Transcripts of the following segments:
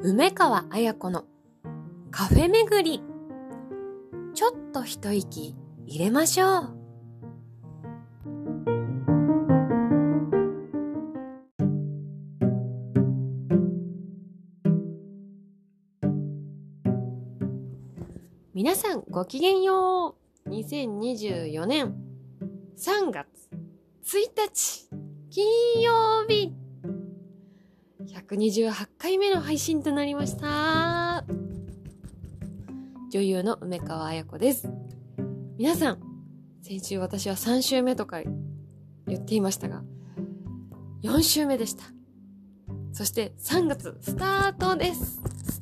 梅川彩子のカフェ巡り。ちょっと一息入れましょう。皆さんごきげんよう。2024年3月1日金曜日、128回目の配信となりました。女優の梅川彩子です。皆さん、先週私は3週目とか言っていましたが、4週目でした。そして3月スタートです。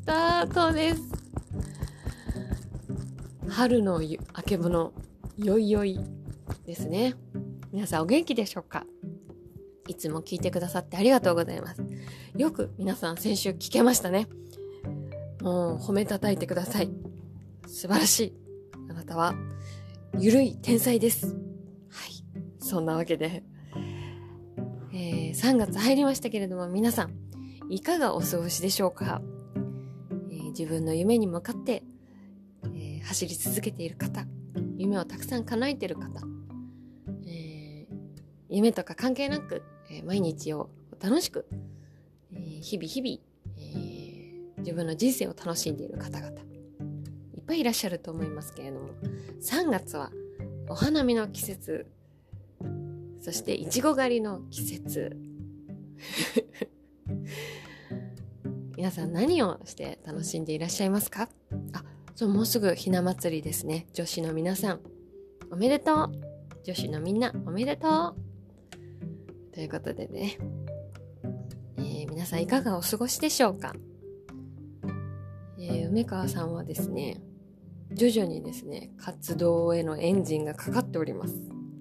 春のあけぼの、よいよいですね。皆さんお元気でしょうか？いつも聞いてくださってありがとうございます。よく皆さん先週聞けましたね。もう褒めたたいてください。素晴らしい。あなたはゆるい天才です。はい。そんなわけで、3月入りましたけれども、皆さんいかがお過ごしでしょうか？自分の夢に向かって、走り続けている方、夢をたくさん叶えている方、夢とか関係なく、毎日を楽しく、日々、自分の人生を楽しんでいる方々いっぱいいらっしゃると思いますけれども、3月はお花見の季節、そしていちご狩りの季節皆さん何をして楽しんでいらっしゃいますか？もうすぐひな祭りですね。女子の皆さんおめでとう。女子のみんなおめでとうということでね、皆さんいかがお過ごしでしょうか？梅川さんはですね、徐々にですね、活動へのエンジンがかかっております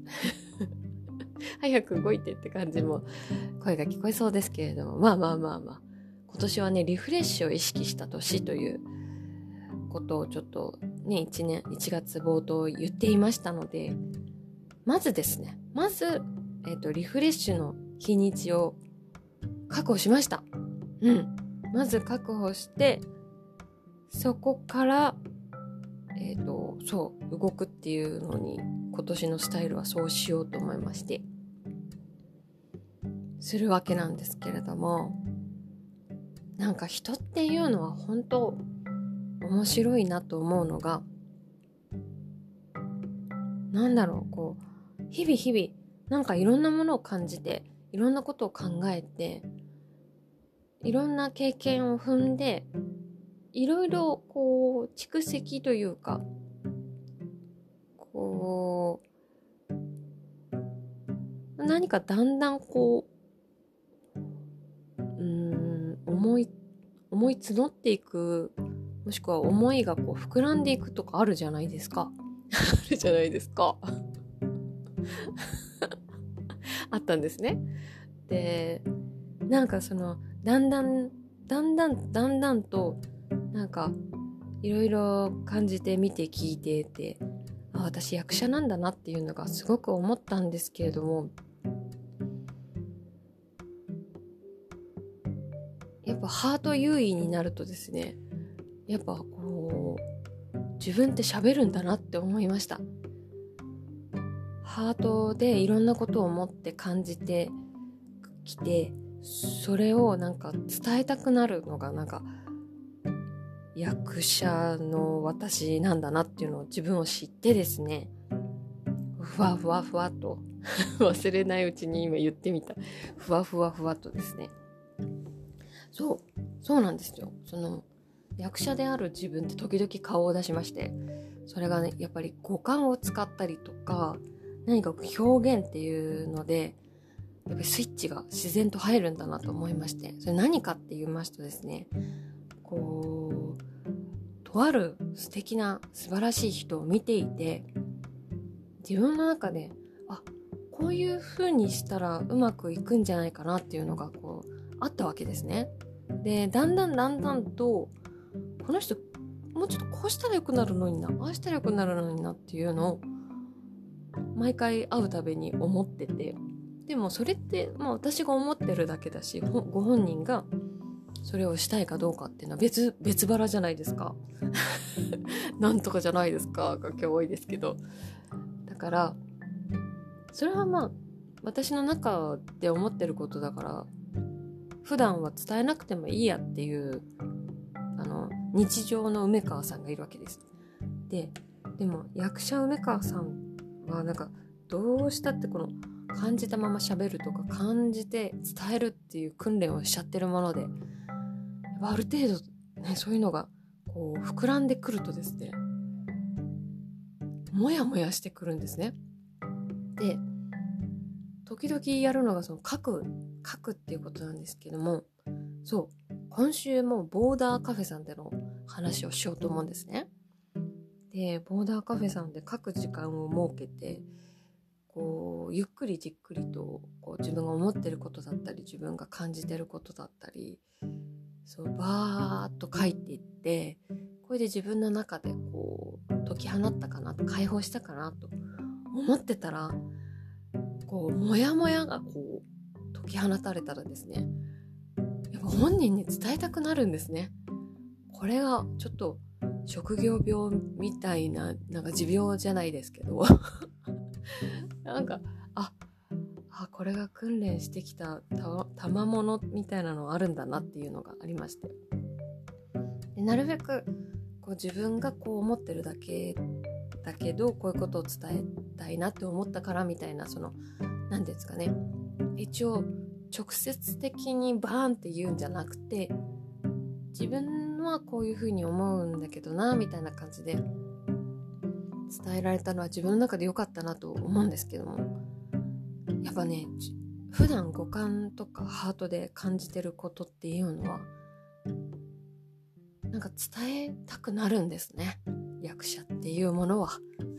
早く動いてって感じも声が聞こえそうですけれども、まあ今年はね、リフレッシュを意識した年ということをちょっとね、1月冒頭言っていましたので、まずリフレッシュの日にちを確保しました。まず確保して、そこから動くっていうのに、今年のスタイルはそうしようと思いましてするわけなんですけれども、なんか人っていうのは本当面白いなと思うのが、日々なんかいろんなものを感じて、いろんなことを考えて、いろんな経験を踏んで、いろいろ蓄積というか、何かだんだん思い募っていく、もしくは思いが膨らんでいくとかあるじゃないですかあるじゃないですかあったんですね。で、なんかだんだんとなんかいろいろ感じて、見て聞いてて、私役者なんだなっていうのがすごく思ったんですけれども、やっぱハート優位になるとですね、やっぱ自分って喋るんだなって思いました。ハートでいろんなことを思って感じてきて、それをなんか伝えたくなるのがなんか役者の私なんだなっていうのを自分を知ってですね、ふわと忘れないうちに今言ってみた、ふわとですね、そうなんですよ。役者である自分って時々顔を出しまして、それがね、やっぱり五感を使ったりとか、何か表現っていうので、やっぱりスイッチが自然と入るんだなと思いまして、それ何かって言いますとですね、とある素敵な素晴らしい人を見ていて、自分の中でこういう風にしたらうまくいくんじゃないかなっていうのがあったわけですね。で、だんだんとこの人もうちょっとこうしたらよくなるのにな、ああしたらよくなるのになっていうのを毎回会うたびに思ってて、でもそれって私が思ってるだけだし、ご本人がそれをしたいかどうかっていうのは別腹じゃないですか。なんとかじゃないですかが今日多いですけど。だから、それはまあ、私の中で思ってることだから、普段は伝えなくてもいいやっていう、日常の梅川さんがいるわけです。でも役者梅川さんはなんか、どうしたってこの感じたまま喋るとか感じて伝えるっていう訓練をしちゃってるもので、ある程度ね、そういうのがこう膨らんでくるとですね、もやもやしてくるんですね。で、時々やるのがその書くっていうことなんですけども、そう今週もボーダーカフェさんでの話をしようと思うんですね。で、ボーダーカフェさんで書く時間を設けて、こうゆっくりじっくりとこう自分が思ってることだったり、自分が感じてることだったり、そうバーっと書いていって、これで自分の中でこう解き放ったかなと、解放したかなと思ってたら、こうモヤモヤがこう解き放たれたらですね、やっぱ本人に伝えたくなるんですね。これがちょっと職業病みたいな、なんか持病じゃないですけどなんかこれが訓練してきた賜物みたいなのあるんだなっていうのがありまして、でなるべくこう自分がこう思ってるだけだけど、こういうことを伝えたいなって思ったからみたいな、その何ですかね、一応直接的にバーンって言うんじゃなくて、自分はこういうふうに思うんだけどなみたいな感じで伝えられたのは自分の中で良かったなと思うんですけども、やっぱね、普段五感とかハートで感じてることっていうのはなんか伝えたくなるんですね、役者っていうものは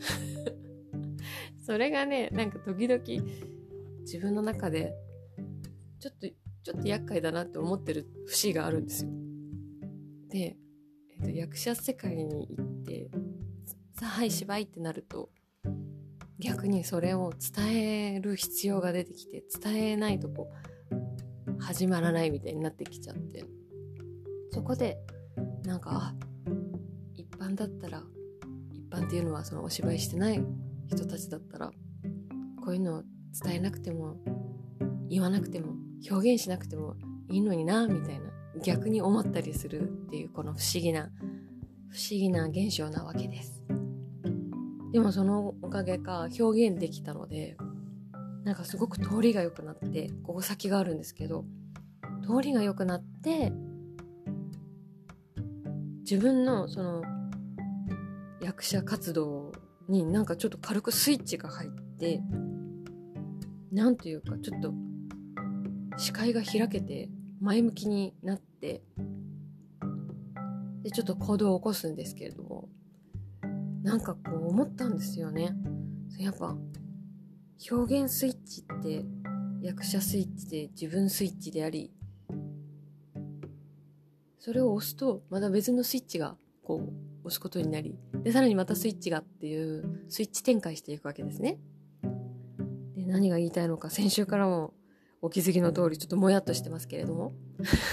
それがね、なんか時々自分の中でちょっと厄介だなって思ってる節があるんですよ。で、役者世界に行ってさあはい芝居ってなると、逆にそれを伝える必要が出てきて、伝えないとこう始まらないみたいになってきちゃって、そこでなんか一般だったら、一般っていうのはそのお芝居してない人たちだったら、こういうのを伝えなくても言わなくても表現しなくてもいいのになみたいな、逆に思ったりするっていう、この不思議な現象なわけです。でもそのおかげか表現できたので、なんかすごく通りが良くなって、ここ先があるんですけど、通りが良くなって、自分のその役者活動になんかちょっと軽くスイッチが入って、なんというかちょっと視界が開けて前向きになって、でちょっと行動を起こすんですけれども、なんかこう思ったんですよね。やっぱ表現スイッチって役者スイッチで自分スイッチであり、それを押すとまた別のスイッチがこう押すことになり、でさらにまたスイッチがっていうスイッチ展開していくわけですね。で、何が言いたいのか先週からもお気づきの通りちょっともやっとしてますけれども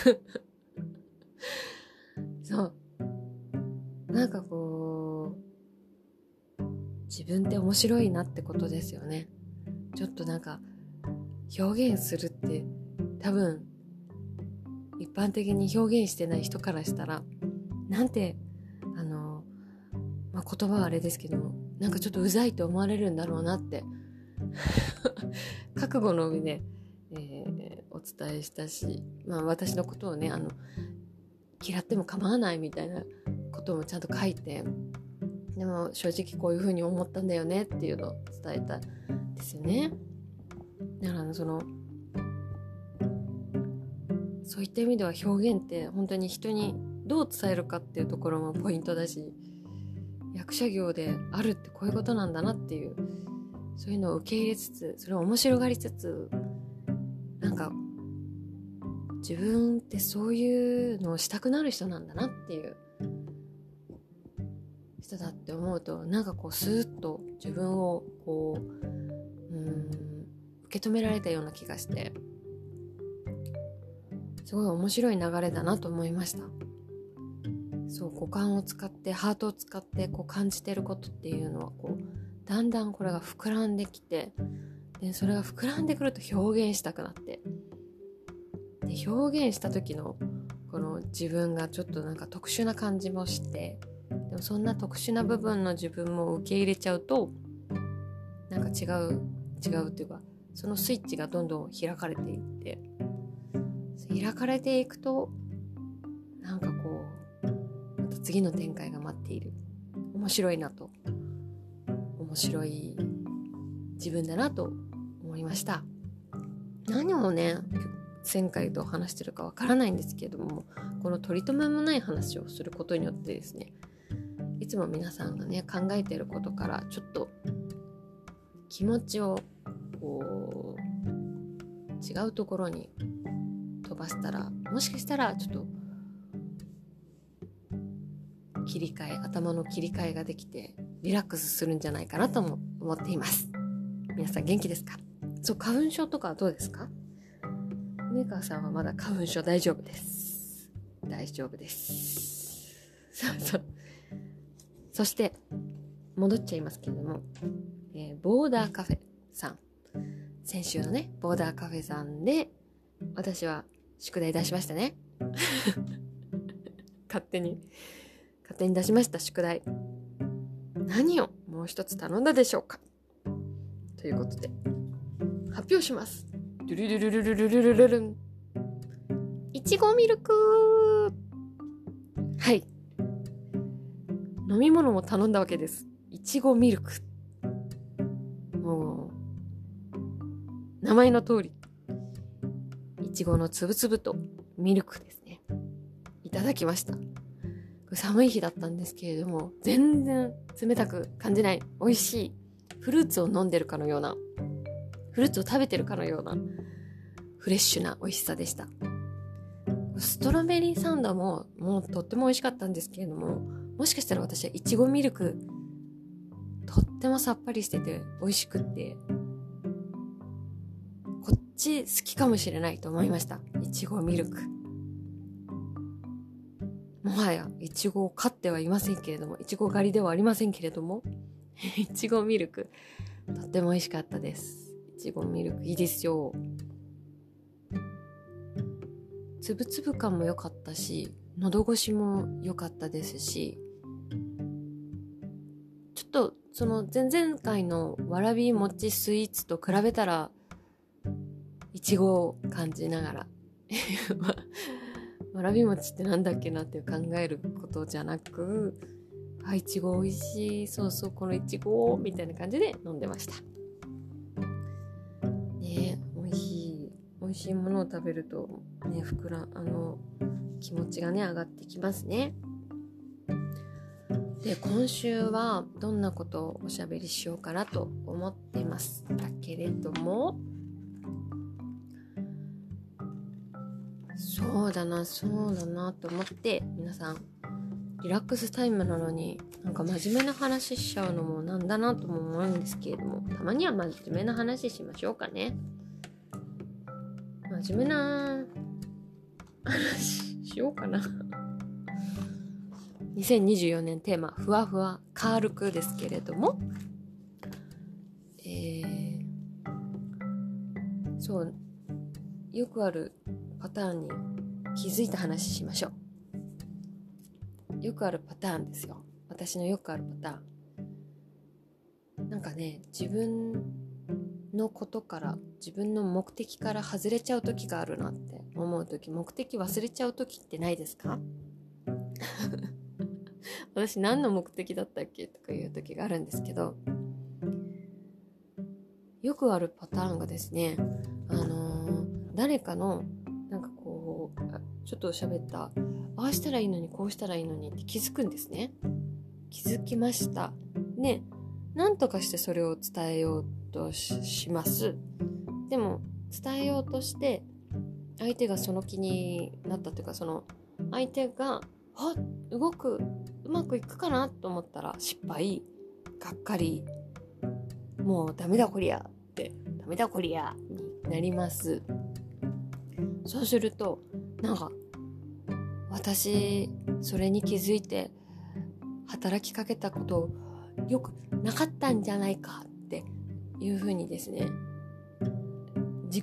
そうなんかこう自分って面白いなってことですよね。ちょっとなんか表現するって多分一般的に表現してない人からしたらなんて言葉はあれですけども、なんかちょっとうざいと思われるんだろうなって覚悟の上で、お伝えしたし、私のことをね嫌っても構わないみたいなこともちゃんと書いて、でも正直こういう風に思ったんだよねっていうのを伝えたんですよね。だからそういった意味では表現って本当に人にどう伝えるかっていうところもポイントだし、役者業であるってこういうことなんだなっていう、そういうのを受け入れつつ、それを面白がりつつ、なんか自分ってそういうのをしたくなる人なんだなっていう人だって思うと、なんかこうスーッと自分をこう受け止められたような気がして、 すごい面白い流れだなと思いました。そう、五感を使ってハートを使ってこう感じてることっていうのはこうだんだんこれが膨らんできて、でそれが膨らんでくると表現したくなって、で表現した時のこの自分がちょっとなんか特殊な感じもして、でもそんな特殊な部分の自分も受け入れちゃうとなんか違うっていうか、そのスイッチがどんどん開かれていって、開かれていくとなんかこうまた次の展開が待っている。面白いなと、面白い自分だなと思いました。何をね前回と話してるかわからないんですけれども、この取り留めもない話をすることによってですね、いつも皆さんがね考えていることからちょっと気持ちをこう違うところに飛ばしたら、もしかしたらちょっと頭の切り替えができてリラックスするんじゃないかなとも思っています。皆さん元気ですか？そう、花粉症とかはどうですか？梅川さんはまだ花粉症大丈夫です。そうそして戻っちゃいますけれども、ボーダーカフェさん、先週のねボーダーカフェさんで私は宿題出しましたね勝手に出しました宿題。何をもう一つ頼んだでしょうかということで発表します。ルルルルルルルルルルルン、いちごミルク。はい、飲み物も頼んだわけです。いちごミルク、もう名前の通りいちごのつぶつぶとミルクですね。いただきました。寒い日だったんですけれども全然冷たく感じない、美味しい、フルーツを飲んでるかのような、フルーツを食べてるかのようなフレッシュな美味しさでした。ストロベリーサンドももうとっても美味しかったんですけれども、もしかしたら私はいちごミルクとってもさっぱりしてて美味しくって、こっち好きかもしれないと思いました。いちごミルク、もはやいちごを飼ってはいませんけれども、いちご狩りではありませんけれどもいちごミルクとっても美味しかったです。いちごミルクいいですよ。つぶつぶ感も良かったし、喉越しも良かったですし、ちょっとその前々回のわらび餅スイーツと比べたらいちごを感じながらわらび餅ってなんだっけなっていう考えることじゃなく、いちご美味しい、そうそうこのいちごみたいな感じで飲んでましたね。美味しいものを食べるとね気持ちがね上がってきますね。で今週はどんなことをおしゃべりしようかなと思っていますだけれども、そうだなと思って、皆さんリラックスタイムなのになんか真面目な話しちゃうのもなんだなとも思うんですけれども、たまには真面目な話しましょうかね。真面目な話しようかな2024年テーマふわふわカールクですけれども、そうよくあるパターンに気づいた話しましょう。よくあるパターンですよ。私のよくあるパターン。なんかね、自分のことから自分の目的から外れちゃう時があるなって思う時、目的忘れちゃう時ってないですか？私何の目的だったっけとかいう時があるんですけど、よくあるパターンがですね、誰かのなんかこうちょっと喋った、ああしたらいいのにこうしたらいいのにって気づくんですね。気づきましたね。なんとかしてそれを伝えようと します。でも伝えようとして相手がその気になったというか、その相手がうまくいくかなと思ったら失敗、がっかり、もうダメだこりゃになります。そうするとなんか私それに気づいて働きかけたことよくなかったんじゃないかっていうふうにですね、自己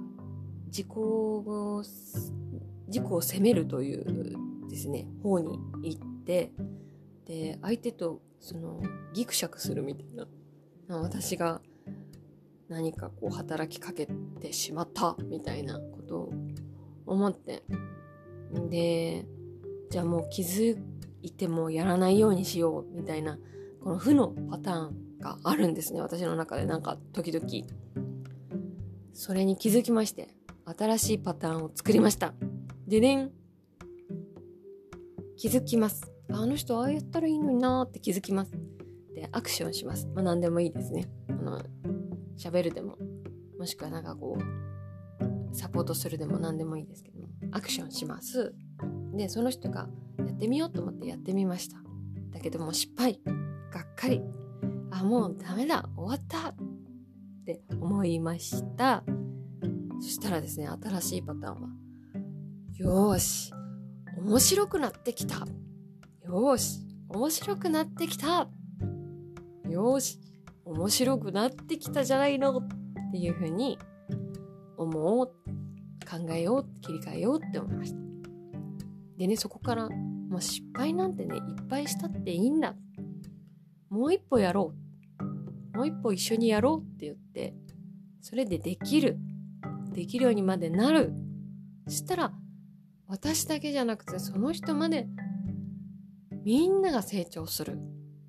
を責めるというですね方に行って、で相手とギクシャクするみたいな、私が何かこう働きかけてしまったみたいなことを思って、でじゃあもう気づいてもやらないようにしようみたいな、この負のパターンがあるんですね、私の中で。なんか時々それに気づきまして、新しいパターンを作りました。でねん、気づきます。あの人ああやったらいいのになーって気づきます。でアクションします。何でもいいですね。喋るでも、もしくはなんかこうサポートするでも何でもいいですけども、アクションします。でその人がやってみようと思ってやってみました。だけども失敗、がっかり、もうダメだ、終わったって思いました。そしたらですね、新しいパターンは、よーし面白くなってきた、よーし面白くなってきた、よーし面白くなってきたじゃないのっていう風に思う、考えよう、切り替えようって思いました。でね、そこからもう失敗なんてね、いっぱいしたっていいんだ、もう一歩やろう、もう一歩一緒にやろうって言って、それでできるようにまでなる。そしたら私だけじゃなくてその人までみんなが成長する。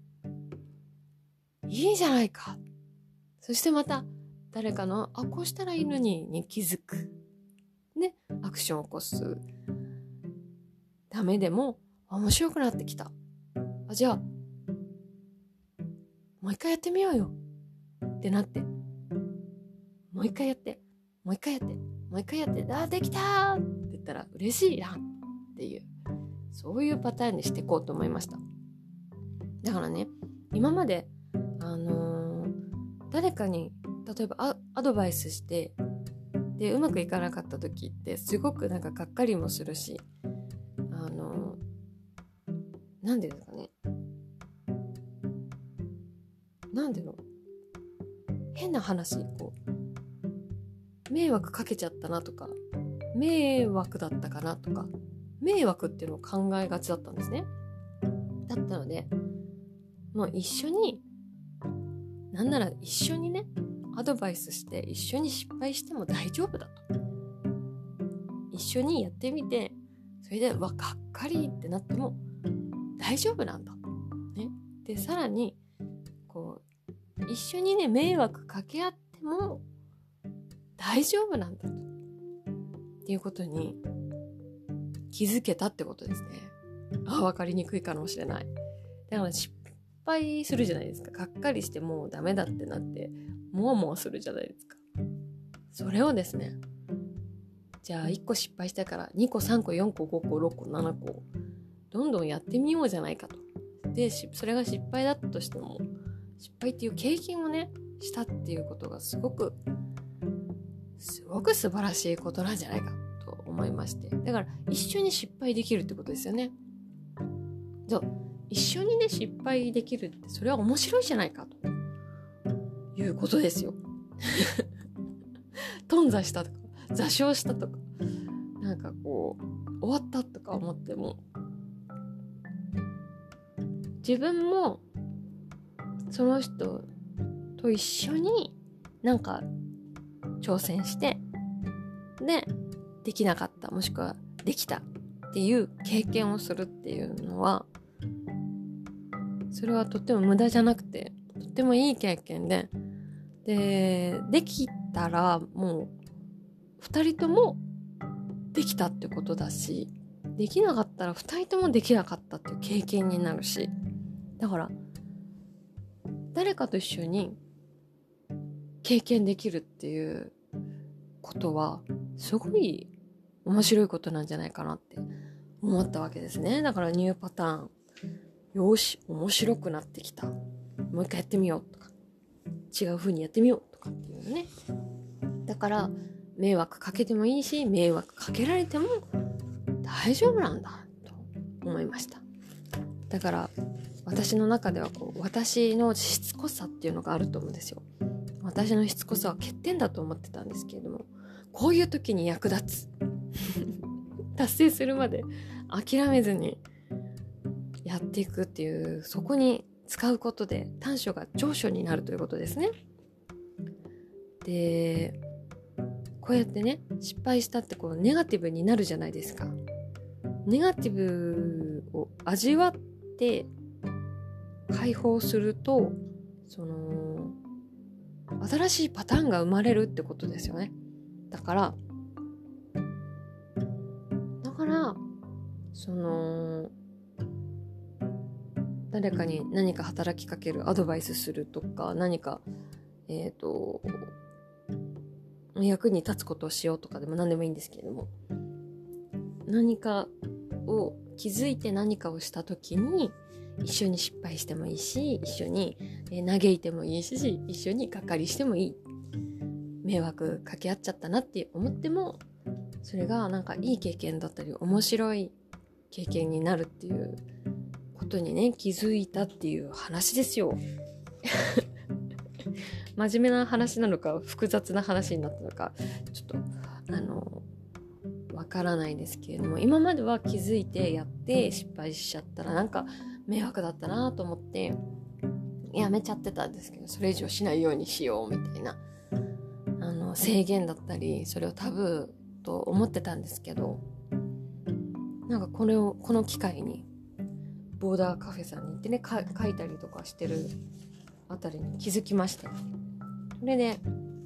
いいじゃないか。そしてまた誰かのこうしたらいいのにに気づく。ね、アクションを起こす。ダメでも面白くなってきた。じゃあもう一回やってみようよってなって、もう一回やって、もう一回やって、もう一回やって、できたーって言ったら嬉しいなっていう、そういうパターンにしていこうと思いました。だからね、今まで誰かに例えばアドバイスしてでうまくいかなかった時ってすごくなんかがっかりもするし、なんでですかね、なんでの変な話、こう迷惑かけちゃったなとか、迷惑だったかなとか、迷惑っていうのを考えがちだったんですね。だったので、もう一緒に、なんなら一緒にね、アドバイスして一緒に失敗しても大丈夫だと。一緒にやってみて、それでがっかりってなっても大丈夫なんだ。ね。で、さらに、こう、一緒にね、迷惑かけ合っても大丈夫なんだと。っていうことに気づけたってことですね。わかりにくいかもしれない。だから失敗するじゃないですか。がっかりしてもうダメだってなって、もわもわするじゃないですか。それをですね、じゃあ1個失敗したから2個3個4個5個6個7個どんどんやってみようじゃないかと。で、それが失敗だったとしても、失敗っていう経験をねしたっていうことがすごく素晴らしいことなんじゃないかと思いまして、だから一緒に失敗できるってことですよね。一緒にね失敗できるって、それは面白いじゃないかということですよ。頓挫したとか座礁したとか、なんかこう終わったとか思っても、自分もその人と一緒になんか挑戦してでできなかった、もしくはできたっていう経験をするっていうのは、それはとっても無駄じゃなくてとってもいい経験で、できたらもう2人ともできたってことだし、できなかったら2人ともできなかったっていう経験になるし、だから誰かと一緒に経験できるっていうことはすごい面白いことなんじゃないかなって思ったわけですね。だからニューパターン、よし面白くなってきた、もう一回やってみようとか、違う風にやってみようとかっていうね。だから迷惑かけてもいいし、迷惑かけられても大丈夫なんだと思いました。だから私の中では私のしつこさっていうのがあると思うんですよ。私のしつこさは欠点だと思ってたんですけれども、こういう時に役立つ達成するまで諦めずにやっていくっていう、そこに使うことで短所が長所になるということですね。で、こうやってね、失敗したってネガティブになるじゃないですか。ネガティブを味わって解放すると、新しいパターンが生まれるってことですよね。だから誰かに何か働きかける、アドバイスするとか、何か役に立つことをしようとかでも何でもいいんですけれども、何かを気づいて何かをしたときに一緒に失敗してもいいし、一緒に嘆いてもいいし、一緒にがっかりしてもいい。迷惑かけ合っちゃったなって思っても、それがなんかいい経験だったり面白い経験になるっていうことにね、気づいたっていう話ですよ。真面目な話なのか複雑な話になったのかちょっとわからないですけれども、今までは気づいてやって失敗しちゃったらなんか迷惑だったなと思ってやめちゃってたんですけど、それ以上しないようにしようみたいな制限だったり、それをタブーと思ってたんですけど、なんかこの機会にボーダーカフェさんに行ってね、書いたりとかしてるあたりに気づきました。それで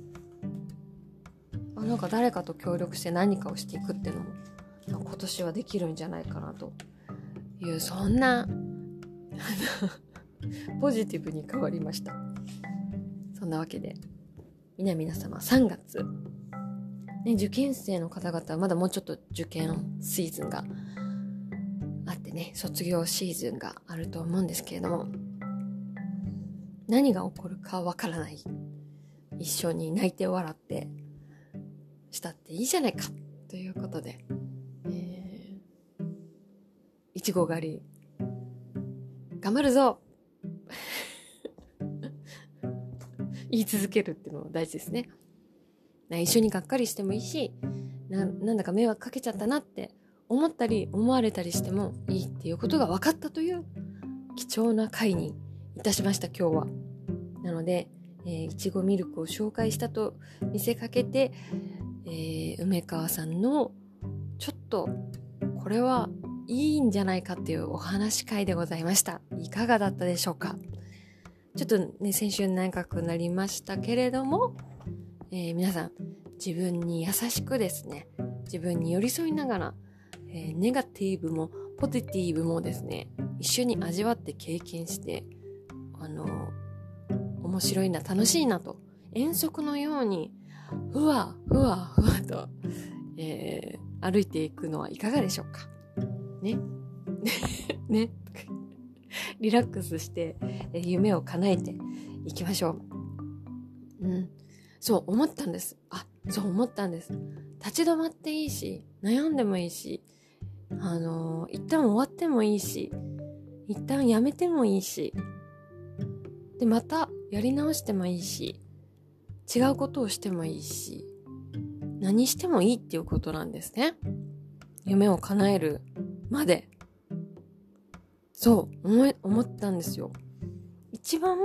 なんか誰かと協力して何かをしていくっていうのも今年はできるんじゃないかなという、そんなポジティブに変わりました。そんなわけで皆様3月、ね、受験生の方々はまだもうちょっと受験シーズンがあってね、卒業シーズンがあると思うんですけれども、何が起こるかわからない、一緒に泣いて笑ってしたっていいじゃないかということで、いちご狩り頑張るぞ言い続けるっていうのも大事ですね。一緒にがっかりしてもいいし、なんだか迷惑かけちゃったなって思ったり思われたりしてもいいっていうことが分かったという貴重な回にいたしました、今日は。なので、いちごミルクを紹介したと見せかけて、梅川さんのちょっとこれはいいんじゃないかっていうお話会でございました。いかがだったでしょうか。ちょっとね、先週長くなりましたけれども、皆さん自分に優しくですね、自分に寄り添いながら、ネガティブもポジティブもですね、一緒に味わって経験して面白いな、楽しいなと、遠足のようにふわふわふわと、歩いていくのはいかがでしょうかねねリラックスして、夢を叶えていきましょう。そう思ったんです。立ち止まっていいし、悩んでもいいし、一旦終わってもいいし、一旦やめてもいいし、でまたやり直してもいいし、違うことをしてもいいし、何してもいいっていうことなんですね。夢を叶えるまで。そう思ったんですよ。一番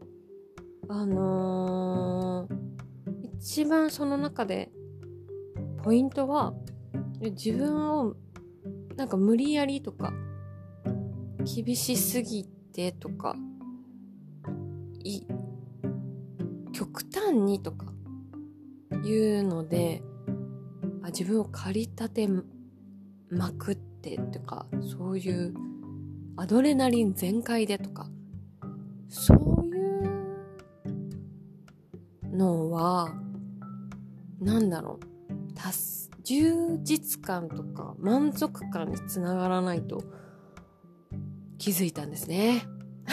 その中でポイントは、自分をなんか無理やりとか厳しすぎてとか極端にとかいうので自分を駆り立てまくってとか、そういうアドレナリン全開でとか、そういうのは充実感とか満足感につながらないと気づいたんですね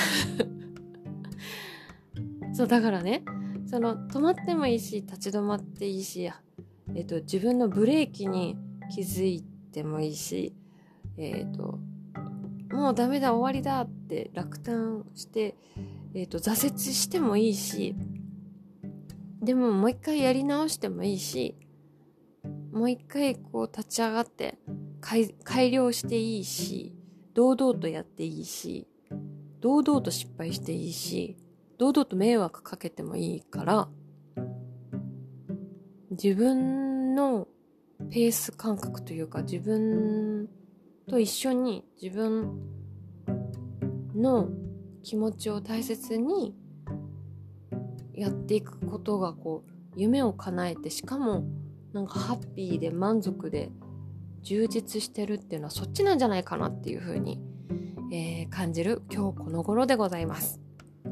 そうだからね、止まってもいいし、立ち止まっていいし、自分のブレーキに気づいてもいいし、もうダメだ終わりだって落胆して、挫折してもいいし、でももう一回やり直してもいいし、もう一回こう立ち上がって改良していいし、堂々とやっていいし、堂々と失敗していいし、堂々と迷惑かけてもいいから、自分のペース感覚というか、自分と一緒に自分の気持ちを大切にやっていくことがこう夢を叶えて、しかもなんかハッピーで満足で充実してるっていうのはそっちなんじゃないかなっていう風に、感じる今日この頃でございます。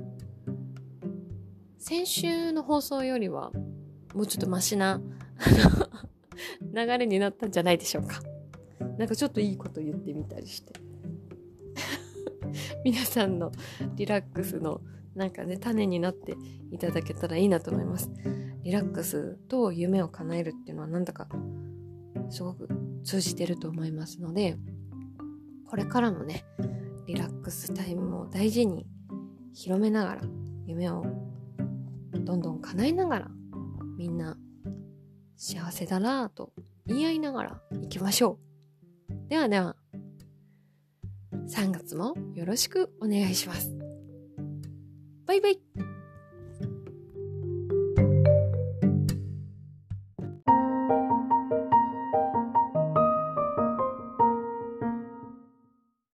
先週の放送よりはもうちょっとマシな流れになったんじゃないでしょうか。なんかちょっといいこと言ってみたりして皆さんのリラックスのなんかね種になっていただけたらいいなと思います。リラックスと夢を叶えるっていうのはなんだかすごく通じてると思いますので、これからもねリラックスタイムを大事に広めながら、夢をどんどん叶えながら、みんな幸せだなぁと言い合いながら行きましょう。ではでは、3月もよろしくお願いします。バイバイ。